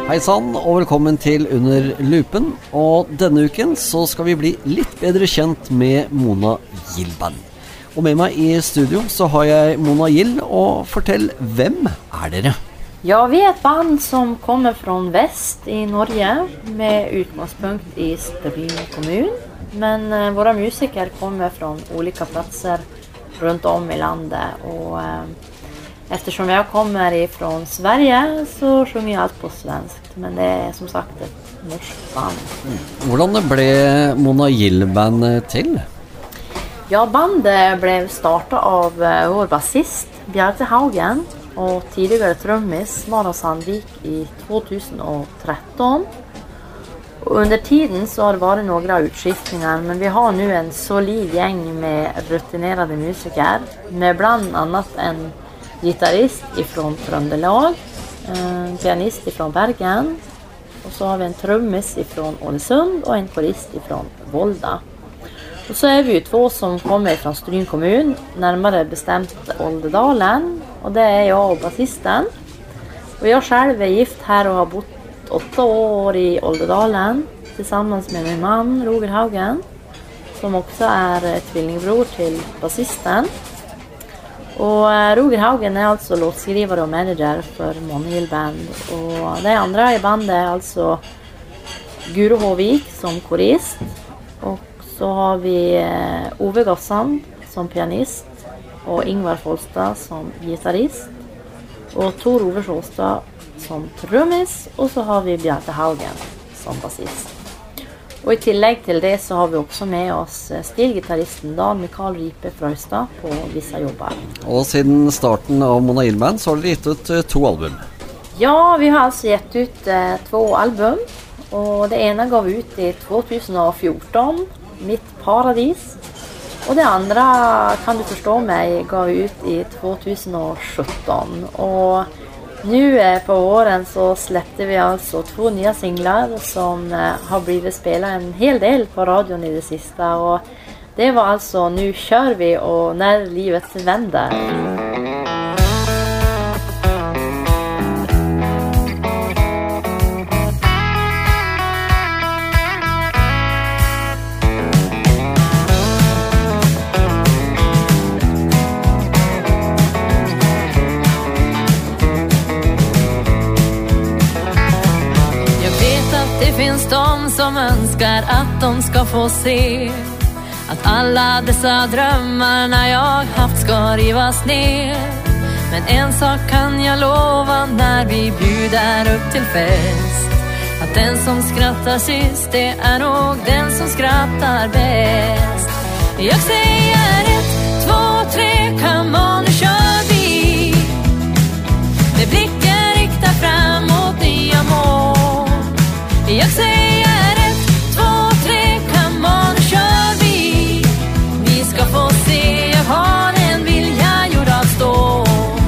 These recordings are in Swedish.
Hejsan og velkommen til Under Lupen. Og denne uken så skal vi bli litt bedre kjent med Mona Gill Band. Og med meg i studio så har jeg Mona Gill, og fortell, hvem er dere? Ja, vi är ett band som kommer från väst i Norge med utgångspunkt i Stryn kommun. Men våra musiker kommer från olika platser runt om i landet. Och eftersom jag kommer ifrån Sverige så sjunger jag allt på svenskt. Men det är som sagt ett norskt band. Hvordan ble Mona Gill Band till? Ja, bandet blev startat av vår basist Bjarte Haugen och tidigare trummis Mara Sandvik i 2013. Och under tiden så har det varit några utskiftningar, men vi har nu en solid gäng med rutinerade musiker med bland annat en gitarrist ifrån Tröndelag, en pianist ifrån Bergen och så har vi en trummis ifrån Ålesund och en korist ifrån Volda. Och så är vi ju två som kommer från Stryn kommun, närmare bestämt Oldedalen, och det är jag och basisten. Och jag själv är gift här och har bott 8 år i Oldedalen tillsammans med min man Roger Haugen, som också är tvillingbror till basisten. Och Roger Haugen är alltså låtskrivare och manager för Mona Gill Band. Och det andra i bandet är alltså Guro Håvik som korist. Och så har vi Ove Gossand som pianist och Ingvar Folstad som gitarrist. Och Tor Ove Sjåstad som trummis, och så har vi Bjarte Haugen som basist. Och i tillägg till det så har vi också med oss stilgitarristen Dan Mikael Ripe Frøystad på vissa jobbar. Og siden starten av Mona Gill Band så har dere gitt ut 2 album. Ja, vi har alltså gett ut 2 album, och det ena gav vi ut i 2014, Mitt paradis. Och det andra, Kan du förstå mig, gav vi ut i 2017. Och nu på våren så släppte vi alltså 2 nya singlar som har blivit spelade en hel del på radion i det sista. Och det var alltså Nu kör vi och När livet vänder. De som önskar att de ska få se att alla dessa drömmarna jag haft ska rivas ner. Men en sak kan jag lova när vi bjuder upp till fest, att den som skrattar sist, det är nog den som skrattar bäst. Jag säger 1, 2, 3, come on, nu kör vi. Med blicken riktad framåt nya mål. Jag säger 1, 2, 3, come on, nu kör vi. Vi ska få se, jag har en vilja gjord av stål.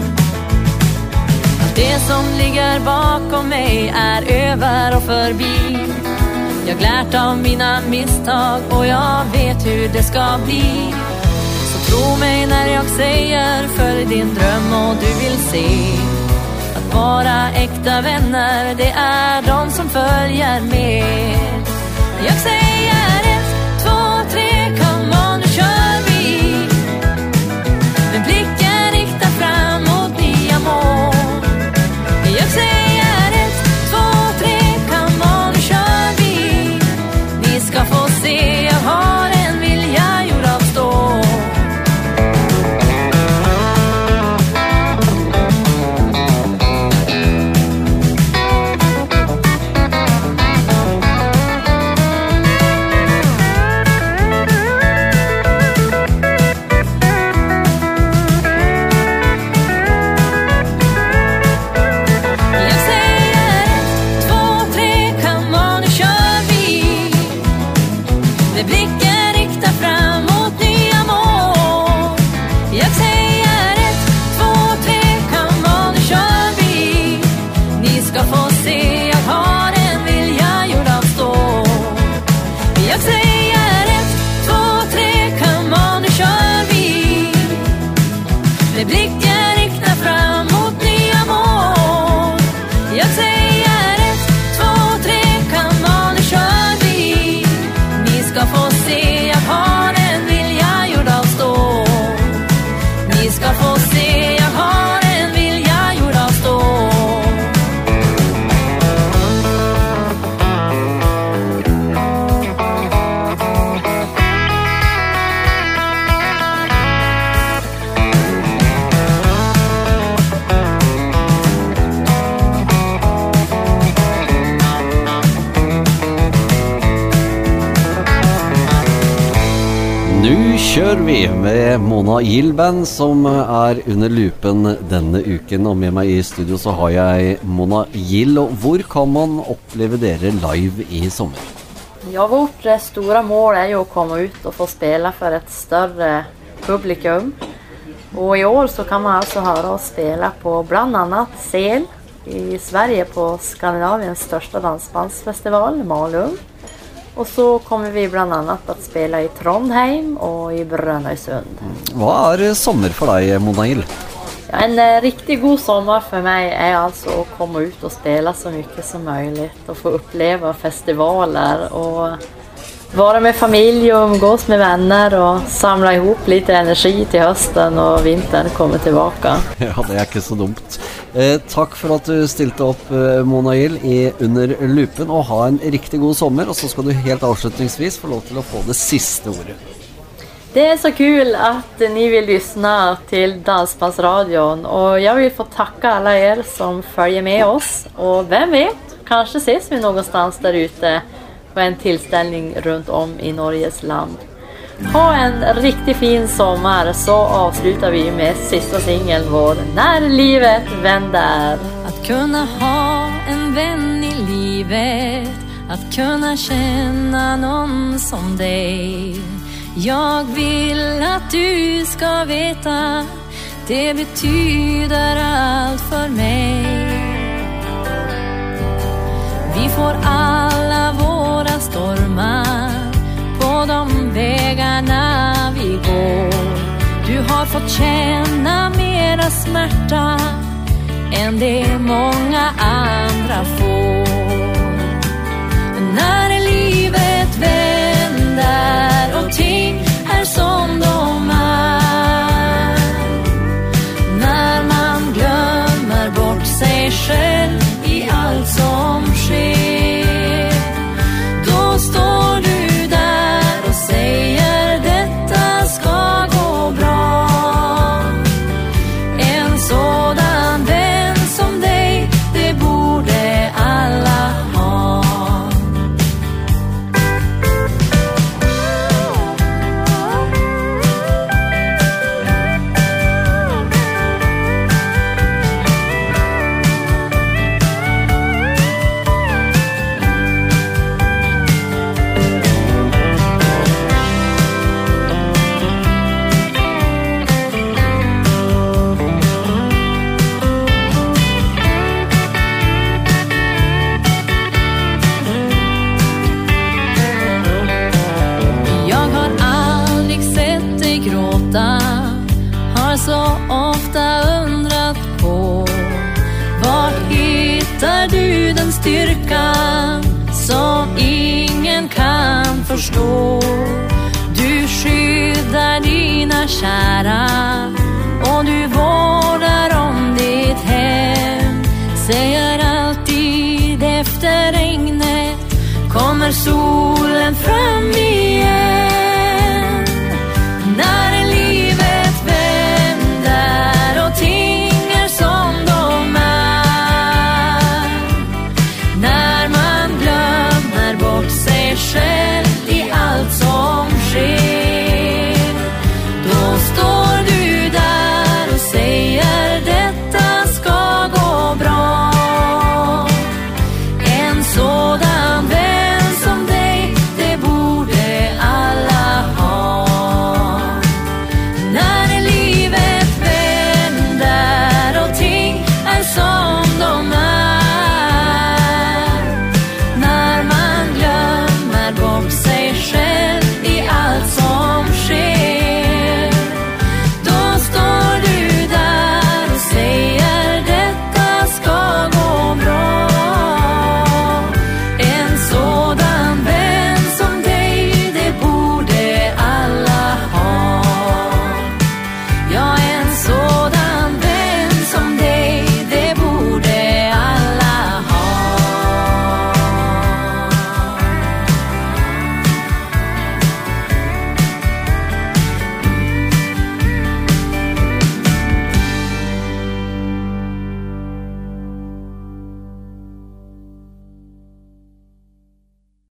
Allt det som ligger bakom mig är över och förbi. Jag lärt av mina misstag och jag vet hur det ska bli. Så tro mig när jag säger, följ din dröm och du vill se att bara äkta vänner, det är de som följer med. Jag säger 1, 2, 3, come on, nu kör vi. Med blicken riktad framåt nya mål. Jag säger 1, 2, 3, come on, nu kör vi. Vi ska få se, jag har en vilja gjord av stål. Blicken riktar framåt nya mål. Jag säger 1, kör vi med Mona Gilband som är under lupen denna uken, och med mig i studio så har jag Mona Gill. Och var kan man uppleva dere live i sommar? Ja, vårt stora mål är ju att komma ut och få spela för ett större publikum. Och i år så kan man alltså höra oss spela på bland annat Sel i Sverige på Skandinaviens största dansbandsfestival, Malung. Och så kommer vi bland annat att spela i Trondheim och i Brönnöysund. Vad är sommar för dig, Mona Gill? Ja, en riktigt god sommar för mig är alltså att komma ut och spela så mycket som möjligt och få uppleva festivaler och vara med familj och umgås med vänner och samla ihop lite energi till hösten och vintern kommer tillbaka. Ja, det är inte så dumt. Tack för att du ställde upp, Mona Gill, i under lupen, och ha en riktigt god sommar. Och så ska du helt avslutningsvis få lov till att få det sista ordet. Det är så kul att ni vill lyssna till Dansbandsradion, och jag vill få tacka alla er som följer med oss. Och vem vet, kanske ses vi någonstans där ute på en tillställning runt om i Norges land. Ha en riktigt fin sommar, så avslutar vi med sista singeln vår, När livet vänder. Att kunna ha en vän i livet, att kunna känna någon som dig. Jag vill att du ska veta, det betyder allt för mig. Vi får alla våra stormar på de vägarna vi går. Du har fått känna mera smärta än det många andra får. När livet vänder och ting är som de är, när man glömmer bort sig själv i allt som sker, då står du där och säger detta ska gå bra. En sådan vän som dig, det borde alla ha. Har så ofta undrat på, var hittar du den styrkan som ingen kan förstå? Du skyddar dina kära